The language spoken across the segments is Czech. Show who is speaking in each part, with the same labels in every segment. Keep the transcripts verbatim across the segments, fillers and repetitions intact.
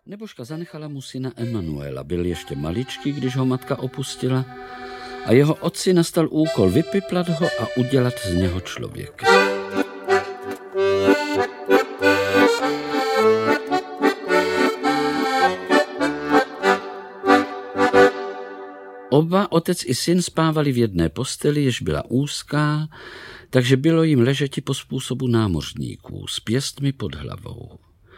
Speaker 1: Nebožka zanechala mu syna Emanuela. Byl ještě maličký, když ho matka opustila a jeho otci nastal úkol vypiplat ho a udělat z něho člověka. Oba, otec i syn, spávali v jedné posteli, jež byla úzká, takže bylo jim ležeti po způsobu námořníků, s pěstmi pod hlavou.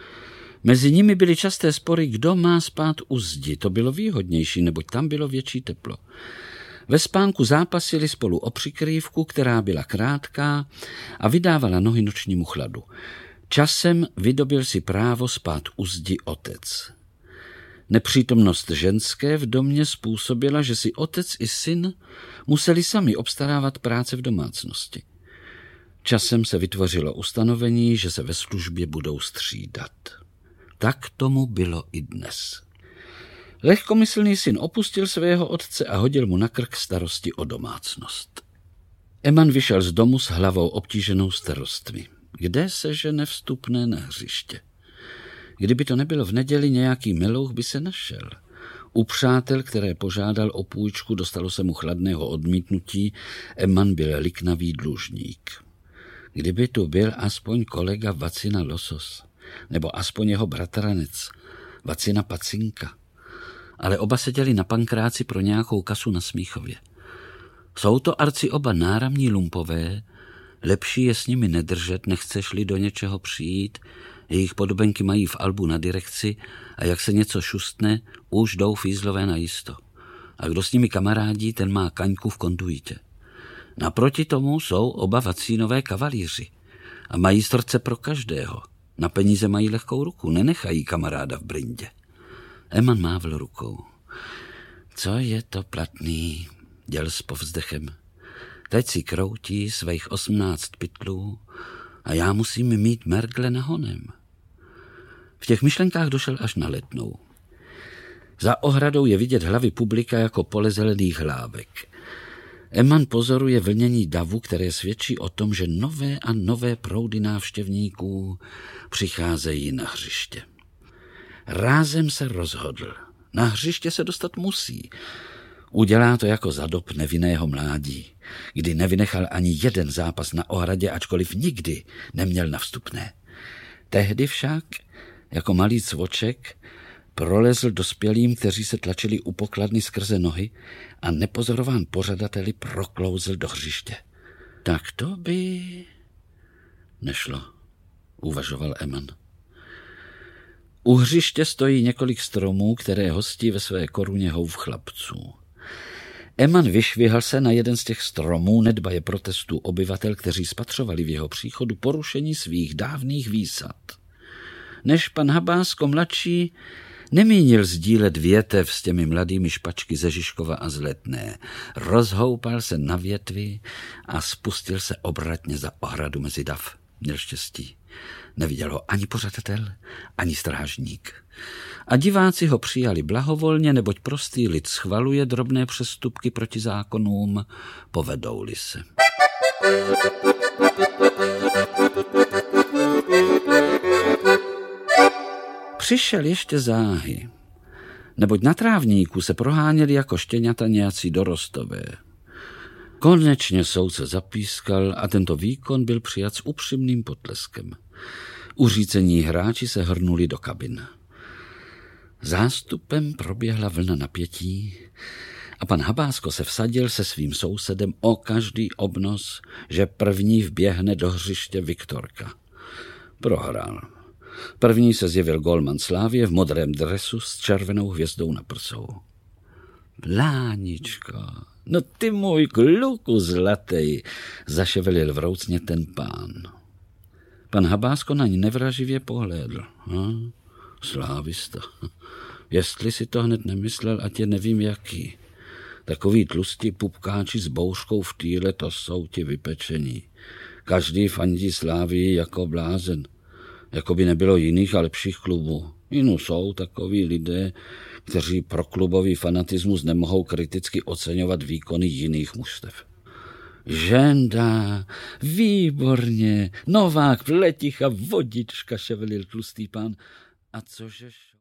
Speaker 1: Mezi nimi byly časté spory, kdo má spát u zdi. To bylo výhodnější, neboť tam bylo větší teplo. Ve spánku zápasili spolu o přikrývku, která byla krátká a vydávala nohy nočnímu chladu. Časem vydobil si právo spát u zdi otec. Nepřítomnost ženské v domě způsobila, že si otec i syn museli sami obstarávat práce v domácnosti. Časem se vytvořilo ustanovení, že se ve službě budou střídat. Tak tomu bylo i dnes. Lehkomyslný syn opustil svého otce a hodil mu na krk starosti o domácnost. Eman vyšel z domu s hlavou obtíženou starostmi. Kde se žene vstupné na hřiště? Kdyby to nebylo v neděli, nějaký milouch by se našel. U přátel, které požádal o půjčku, dostalo se mu chladného odmítnutí, Eman byl liknavý dlužník. Kdyby tu byl aspoň kolega Vacina Losos, nebo aspoň jeho bratranec, Vacina Pacinka. Ale oba seděli na pankráci pro nějakou kasu na Smíchově. Jsou to arci oba náramní lumpové, lepší je s nimi nedržet, nechceš-li do něčeho přijít, jejich podobenky mají v albu na direkci a jak se něco šustne, už jdou fízlové najisto. A kdo s nimi kamarádí, ten má kaňku v konduitě. Naproti tomu jsou oba Vacínové kavalíři a mají srdce pro každého. Na peníze mají lehkou ruku, nenechají kamaráda v brindě. Eman mávl rukou. Co je to platný, děl s povzdechem. Teď si kroutí svých osmnáct pytlů a já musím mít mergle nahonem. V těch myšlenkách došel až na Letnou. Za ohradou je vidět hlavy publika jako pole zelených hlávek. Eman pozoruje vlnění davu, které svědčí o tom, že nové a nové proudy návštěvníků přicházejí na hřiště. Rázem se rozhodl. Na hřiště se dostat musí. Udělá to jako za dob nevinného mládí, kdy nevynechal ani jeden zápas na ohradě, ačkoliv nikdy neměl na vstupné. Tehdy však, jako malý cvoček, prolezl dospělým, kteří se tlačili u pokladny skrze nohy a nepozorován pořadateli proklouzl do hřiště. Tak to by nešlo, uvažoval Eman. U hřiště stojí několik stromů, které hostí ve své koruně houv chlapců. Eman vyšvihal se na jeden z těch stromů, nedbaje protestů obyvatel, kteří spatřovali v jeho příchodu porušení svých dávných výsad. Než pan Habásko mladší nemínil sdílet větev s těmi mladými špačky ze Žižkova a z Letné. Rozhoupal se na větvi a spustil se obratně za ohradu mezi dav. Měl štěstí. Neviděl ho ani pořadatel, ani strážník. A diváci ho přijali blahovolně, neboť prostý lid schvaluje drobné přestupky proti zákonům, povedou-li se. Přišel ještě záhy, neboť na trávníku se proháněli jako štěňata nějací dorostové. Konečně soudce zapískal a tento výkon byl přijat s upřímným potleskem. Uřícení hráči se hrnuli do kabin. Zástupem proběhla vlna napětí a pan Habásko se vsadil se svým sousedem o každý obnos, že první vběhne do hřiště Viktorka. Prohrál. První se zjevil golman Slávie v modrém dresu s červenou hvězdou na prsou. Pláničko, no ty můj kluku zlatej, zaševelil vroucně ten pán. Pan Habásko na ní nevraživě pohlédl. Hm? Slávista. Jestli si to hned nemyslel, ať je nevím jaký. Takový tlustí pupkáči s bouřkou v týle, to jsou ti vypečení. Každý fandí Slávii jako blázen. Jako by nebylo jiných a lepších klubů. Jinou jsou takoví lidé, kteří pro klubový fanatismus nemohou kriticky oceňovat výkony jiných mužstev. Ženda, výborně, Novák, Pleticha, vodička, ševelil tlustý pán. A cože...